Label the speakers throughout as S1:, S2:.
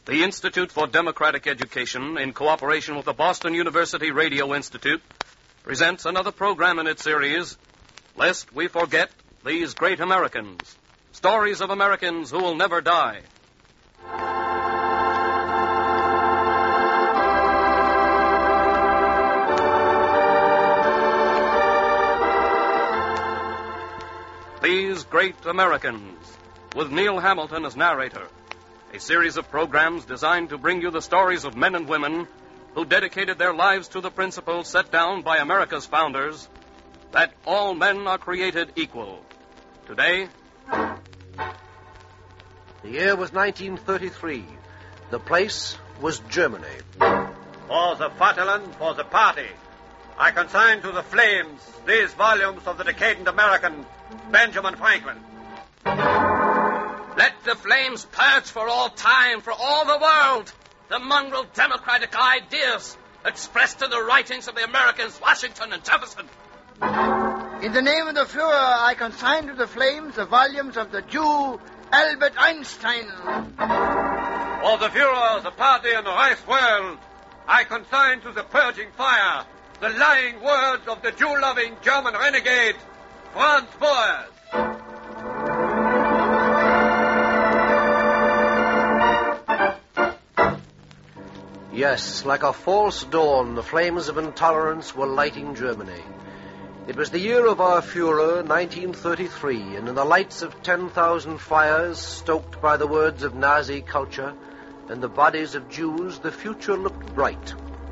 S1: The Institute for Democratic Education, in cooperation with the Boston University Radio Institute, presents another program in its series, Lest We Forget These Great Americans, stories of Americans who will never die. These Great Americans, with Neil Hamilton as narrator. A series of programs designed to bring you the stories of men and women who dedicated their lives to the principles set down by America's founders, that all men are created equal. Today,
S2: the year was 1933. The place was Germany.
S3: For the Vaterland, for the party, I consign to the flames these volumes of the decadent American, Benjamin Franklin.
S4: Let the flames purge for all time, for all the world, the mongrel democratic ideas expressed in the writings of the Americans Washington and Jefferson.
S5: In the name of the Fuhrer, I consign to the flames the volumes of the Jew Albert Einstein.
S3: For the Fuhrer, the party, and the Reichsworld, I consign to the purging fire the lying words of the Jew-loving German renegade, Franz Boas.
S2: Yes, like a false dawn, the flames of intolerance were lighting Germany. It was the year of our Fuhrer, 1933, and in the lights of 10,000 fires, stoked by the words of Nazi culture and the bodies of Jews, the future looked bright.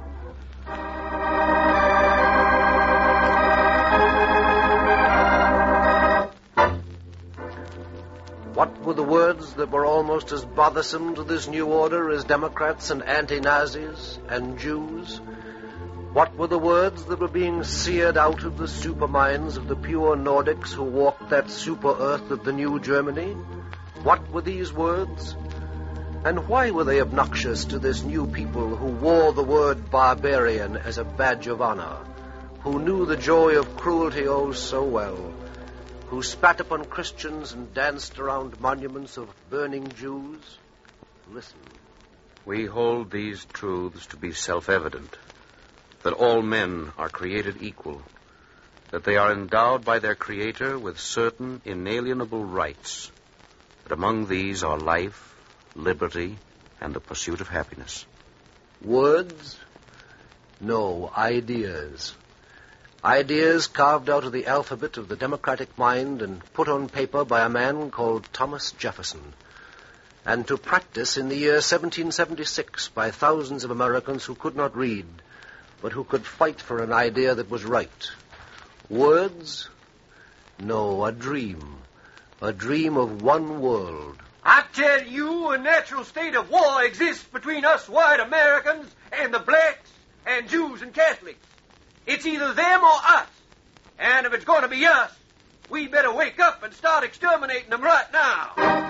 S2: What were the words that were almost as bothersome to this new order as Democrats and anti-Nazis and Jews? What were the words that were being seared out of the super minds of the pure Nordics who walked that super earth of the new Germany? What were these words? And why were they obnoxious to this new people who wore the word barbarian as a badge of honor, who knew the joy of cruelty oh so well, who spat upon Christians and danced around monuments of burning Jews? Listen.
S6: We hold these truths to be self-evident, that all men are created equal, that they are endowed by their Creator with certain inalienable rights, that among these are life, liberty, and the pursuit of happiness.
S2: Words? No, ideas. Ideas carved out of the alphabet of the democratic mind and put on paper by a man called Thomas Jefferson, and to practice in the year 1776 by thousands of Americans who could not read, but who could fight for an idea that was right. Words? No, a dream of one world.
S3: I tell you, a natural state of war exists between us white Americans and the blacks and Jews and Catholics. It's either them or us. And if it's going to be us, we better wake up and start exterminating them right now.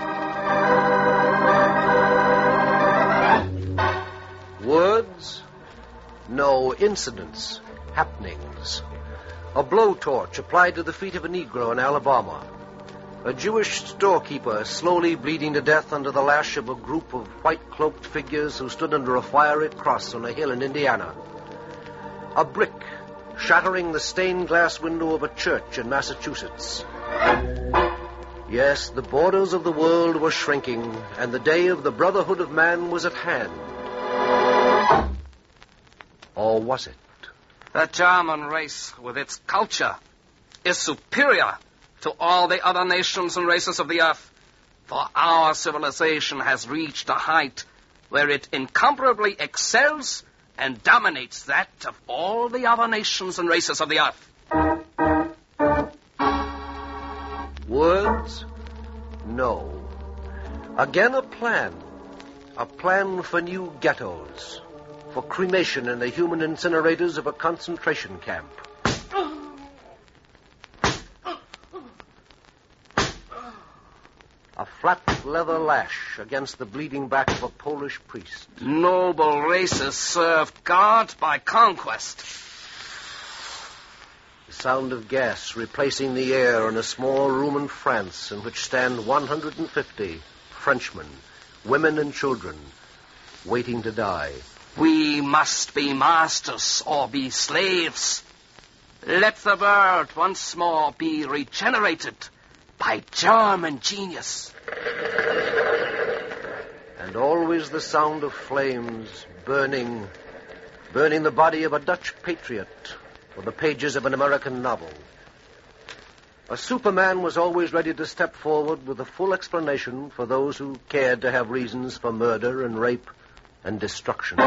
S2: Words? No, incidents, happenings. A blowtorch applied to the feet of a Negro in Alabama. A Jewish storekeeper slowly bleeding to death under the lash of a group of white-cloaked figures who stood under a fiery cross on a hill in Indiana. A brick shattering the stained glass window of a church in Massachusetts. Yes, the borders of the world were shrinking, and the day of the brotherhood of man was at hand. Or was it?
S4: The German race, with its culture, is superior to all the other nations and races of the earth, for our civilization has reached a height where it incomparably excels and dominates that of all the other nations and races of the earth.
S2: Words? No. Again a plan for new ghettos, for cremation in the human incinerators of a concentration camp. A flat leather lash against the bleeding back of a Polish priest.
S4: Noble races served God by conquest.
S2: The sound of gas replacing the air in a small room in France in which stand 150 Frenchmen, women and children, waiting to die.
S4: We must be masters or be slaves. Let the world once more be regenerated by German genius.
S2: And always the sound of flames burning the body of a Dutch patriot or the pages of an American novel. A Superman was always ready to step forward with a full explanation for those who cared to have reasons for murder and rape and destruction.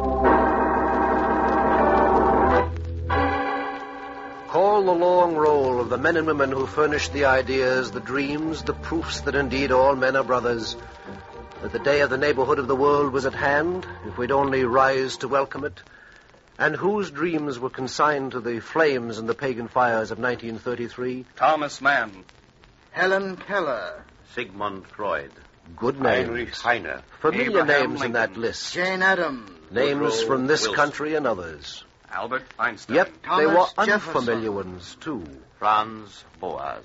S2: Call the long roll of the men and women who furnished the ideas, the dreams, the proofs that indeed all men are brothers, that the day of the neighborhood of the world was at hand, if we'd only rise to welcome it, and whose dreams were consigned to the flames and the pagan fires of 1933?
S1: Thomas Mann.
S5: Helen Keller.
S6: Sigmund Freud.
S2: Good names.
S6: Heinrich Heine.
S2: Familiar
S1: Abraham
S2: names in
S1: Lincoln.
S2: that list.
S5: Jane Addams.
S2: Names
S6: Woodrow
S2: from this
S6: Wilson.
S2: country and others.
S1: Albert Einstein.
S2: Yet they
S5: Thomas
S2: were
S5: Jefferson.
S2: unfamiliar ones, too.
S6: Franz Boas.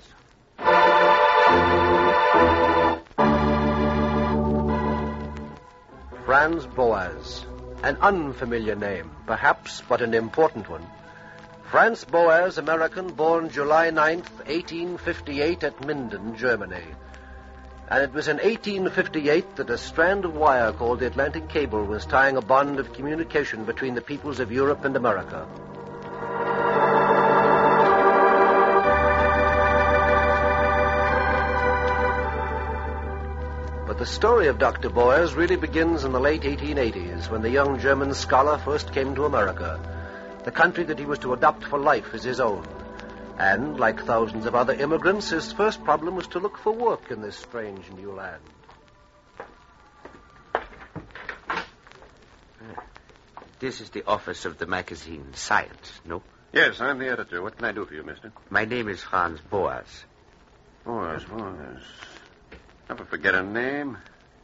S2: Franz Boas. An unfamiliar name, perhaps, but an important one. Franz Boas, American, born July 9th, 1858 at Minden, Germany. And it was in 1858 that a strand of wire called the Atlantic Cable was tying a bond of communication between the peoples of Europe and America. But the story of Dr. Boas really begins in the late 1880s, when the young German scholar first came to America, the country that he was to adopt for life as his own. And, like thousands of other immigrants, his first problem was to look for work in this strange new land.
S6: This is the office of the magazine Science, no?
S7: Yes, I'm the editor. What can I do for you, mister?
S6: My name is Franz Boas.
S7: Boas. Never forget a name.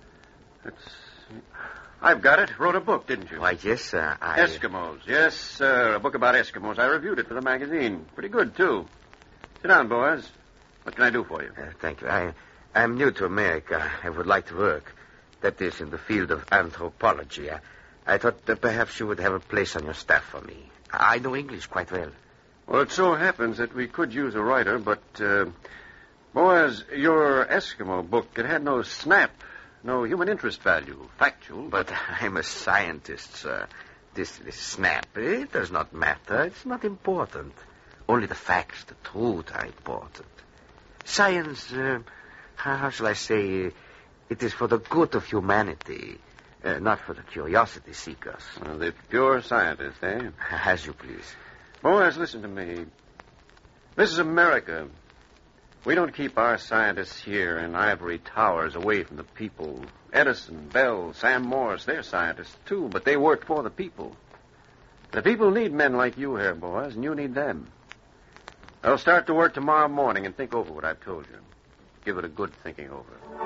S7: I've got it. Wrote a book, didn't you?
S6: Why, yes, sir.
S7: Eskimos. Yes, sir. A book about Eskimos. I reviewed it for the magazine. Pretty good, too. Sit down, Boas. What can I do for you?
S6: Thank you. I'm new to America. I would like to work. That is, in the field of anthropology. I thought that perhaps you would have a place on your staff for me. I know English quite well.
S7: Well, it so happens that we could use a writer, but, Boas, your Eskimo book, it had no snap, no human interest value, factual.
S6: But I'm a scientist, sir. This snap, it does not matter. It's not important. Only the facts, the truth are important. Science, how shall I say, it is for the good of humanity, not for the curiosity seekers.
S7: The pure scientist, eh?
S6: As you please.
S7: Boas, listen to me. This is America. We don't keep our scientists here in ivory towers away from the people. Edison, Bell, Sam Morse, they're scientists, too, but they work for the people. The people need men like you here, Boas, and you need them. They'll start to work tomorrow morning and think over what I've told you. Give it a good thinking over.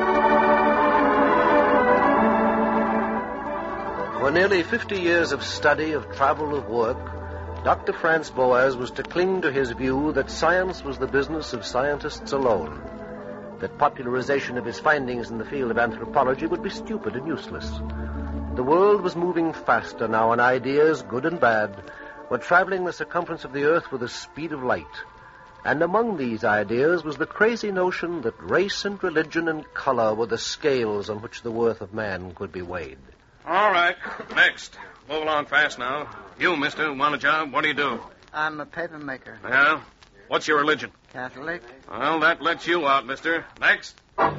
S2: For nearly 50 years of study, of travel, of work, Dr. Franz Boas was to cling to his view that science was the business of scientists alone, that popularization of his findings in the field of anthropology would be stupid and useless. The world was moving faster now, and ideas, good and bad, were traveling the circumference of the earth with the speed of light. And among these ideas was the crazy notion that race and religion and color were the scales on which the worth of man could be weighed.
S1: All right, next. Move along fast now. You, mister, want a job? What do you do?
S5: I'm a paper maker.
S1: Well, what's your religion?
S5: Catholic.
S1: Well, that lets you out, mister. Next.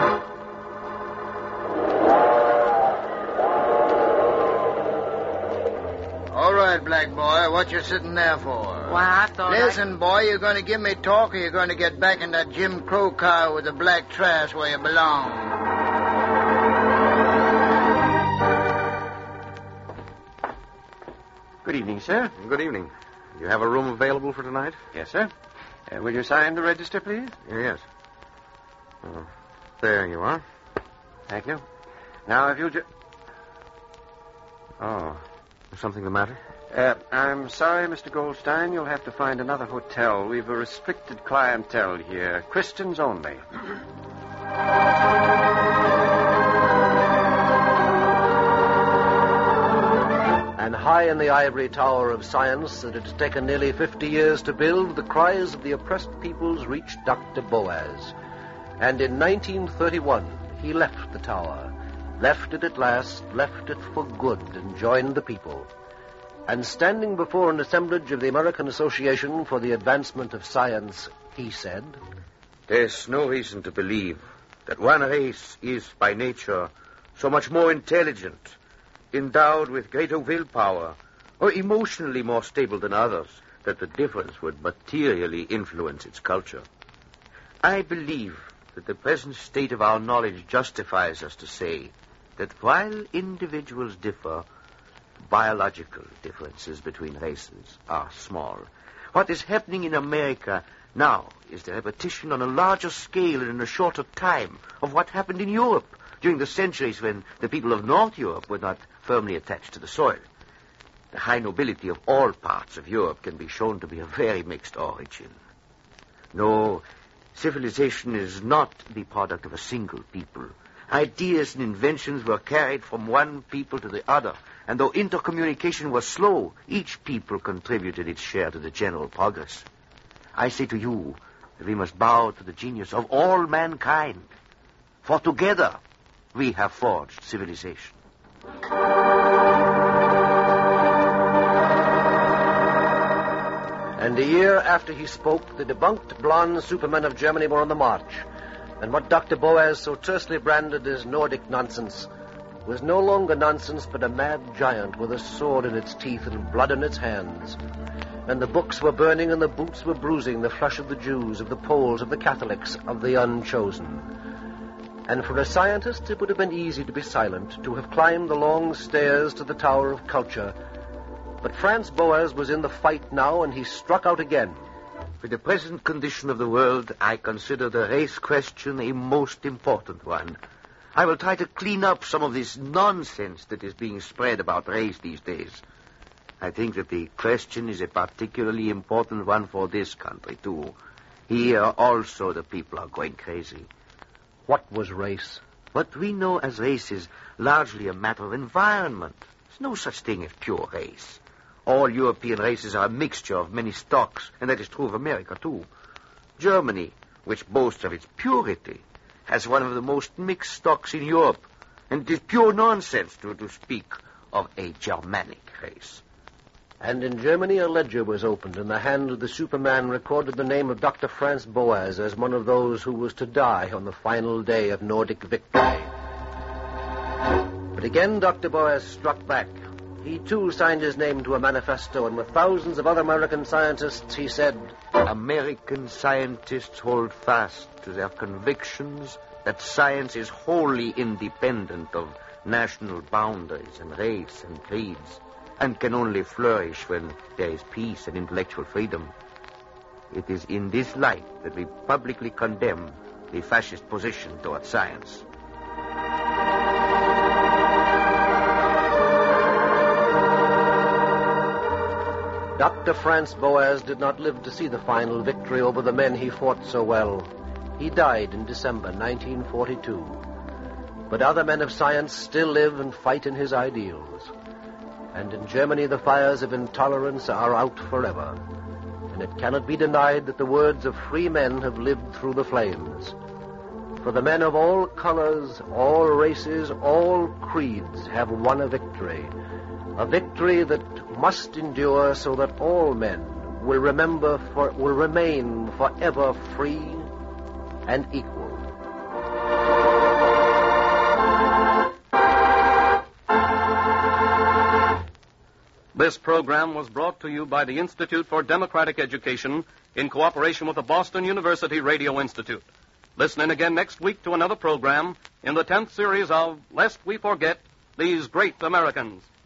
S5: All right, black boy, what you sitting there for?
S8: Why, I thought
S5: Listen, boy, you're going to give me talk or you're going to get back in that Jim Crow car with the black trash where you belong.
S7: Good evening, sir.
S6: Good evening. You have a room available for tonight?
S7: Yes, sir. Will you sign the register, please?
S6: Yes. There you are.
S7: Thank you. Now, if you'll just...
S6: Oh, is something the matter?
S7: I'm sorry, Mr. Goldstein. You'll have to find another hotel. We've a restricted clientele here. Christians only.
S2: high in the ivory tower of science that it had taken nearly 50 years to build, the cries of the oppressed peoples reached Dr. Boaz. And in 1931, he left the tower, left it at last, left it for good, and joined the people. And standing before an assemblage of the American Association for the Advancement of Science, he said,
S6: "There's no reason to believe that one race is, by nature, so much more intelligent, endowed with greater willpower, or emotionally more stable than others, that the difference would materially influence its culture. I believe that the present state of our knowledge justifies us to say that while individuals differ, biological differences between races are small. What is happening in America now is the repetition on a larger scale and in a shorter time of what happened in Europe during the centuries when the people of North Europe were not firmly attached to the soil. The high nobility of all parts of Europe can be shown to be of very mixed origin. No, civilization is not the product of a single people. Ideas and inventions were carried from one people to the other, and though intercommunication was slow, each people contributed its share to the general progress. I say to you that we must bow to the genius of all mankind, for together we have forged civilization."
S2: And a year after he spoke, the debunked blonde supermen of Germany were on the march. And what Dr. Boaz so tersely branded as Nordic nonsense was no longer nonsense, but a mad giant with a sword in its teeth and blood in its hands. And the books were burning and the boots were bruising the flesh of the Jews, of the Poles, of the Catholics, of the unchosen. And for a scientist, it would have been easy to be silent, to have climbed the long stairs to the Tower of Culture. But Franz Boas was in the fight now, and he struck out again.
S6: For the present condition of the world, I consider the race question a most important one. I will try to clean up some of this nonsense that is being spread about race these days. I think that the question is a particularly important one for this country, too. Here also the people are going crazy.
S2: What was race?
S6: What we know as race is largely a matter of environment. There's no such thing as pure race. All European races are a mixture of many stocks, and that is true of America, too. Germany, which boasts of its purity, has one of the most mixed stocks in Europe, and it is pure nonsense to speak of a Germanic race.
S2: And in Germany a ledger was opened, and the hand of the Superman recorded the name of Dr. Franz Boas as one of those who was to die on the final day of Nordic victory. But again Dr. Boas struck back. He, too, signed his name to a manifesto, and with thousands of other American scientists, he said,
S6: "American scientists hold fast to their convictions that science is wholly independent of national boundaries and race and creeds, and can only flourish when there is peace and intellectual freedom. It is in this light that we publicly condemn the fascist position toward science."
S2: Dr. Franz Boas did not live to see the final victory over the men he fought so well. He died in December 1942. But other men of science still live and fight in his ideals. And in Germany the fires of intolerance are out forever. And it cannot be denied that the words of free men have lived through the flames. For the men of all colors, all races, all creeds have won a victory that must endure so that all men will remain forever free and equal.
S1: This program was brought to you by the Institute for Democratic Education in cooperation with the Boston University Radio Institute. Listen in again next week to another program in the 10th series of Lest We Forget These Great Americans.